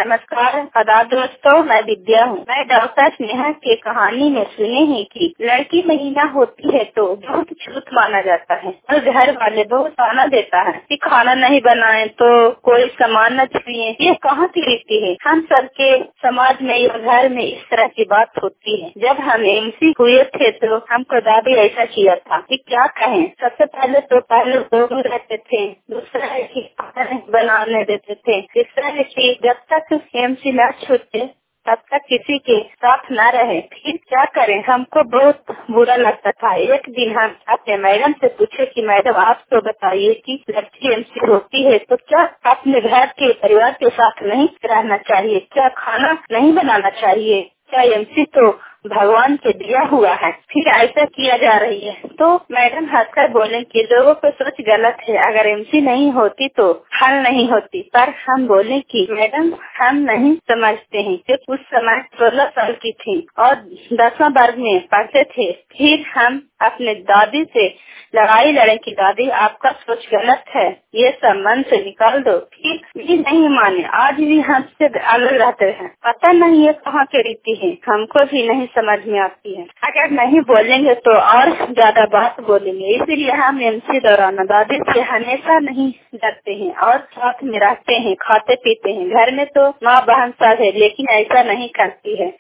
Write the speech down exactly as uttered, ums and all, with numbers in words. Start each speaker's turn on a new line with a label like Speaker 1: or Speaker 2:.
Speaker 1: नमस्कार, आदाब दोस्तों, मैं विद्या हूँ। मैं डॉक्टर स्नेहा के कहानी में सुने हैं कि लड़की महीना होती है तो बहुत छूत माना जाता है और घर वाले बहुत ताना देता है कि खाना नहीं बनाए तो कोई सामान न छुए। ये कहाँ की रीति है? हम सबके समाज में या घर में इस तरह की बात होती है। जब हम एमसी हुए थे तो हमको दादी ऐसा किया था कि क्या कहें। सबसे पहले तो पहले लोग रहते थे, दूसरा है कि खाना नहीं बनाने देते थे, तीसरा है कि जब तक एमसी न छूटे तब तक किसी के साथ न रहे। फिर क्या करें, हमको बहुत बुरा लगता था। एक दिन हम अपने मैडम से पूछे कि मैडम आप तो बताइए कि लड़की एमसी होती है तो क्या अपने घर के परिवार के साथ नहीं रहना चाहिए, क्या खाना नहीं बनाना चाहिए, क्या एमसी तो भगवान के दिया हुआ है, फिर ऐसा किया जा रही है। तो मैडम हंसकर बोले कि लोगों को सोच गलत है, अगर एमसी नहीं होती तो हल नहीं होती। पर हम बोले कि मैडम हम नहीं समझते हैं कि उस समय सोलह साल की थी और दसवां वर्ग में पढ़ते थे। फिर हम अपने दादी से लड़ाई लड़े कि दादी आपका सोच गलत है, ये सब मन से निकाल दो। फिर भी नहीं माने, आज भी हमसे अलग रहते हैं। पता नहीं ये कहाँ की रीति है, हमको भी नहीं समझ में आती है। अगर नहीं बोलेंगे तो और ज्यादा बात बोलेंगे, इसीलिए हम एमसी दौरान दादी से हमेशा नहीं डरते हैं और साथ में रहते हैं, खाते पीते हैं। घर में तो माँ बहन सब है लेकिन ऐसा नहीं करती है।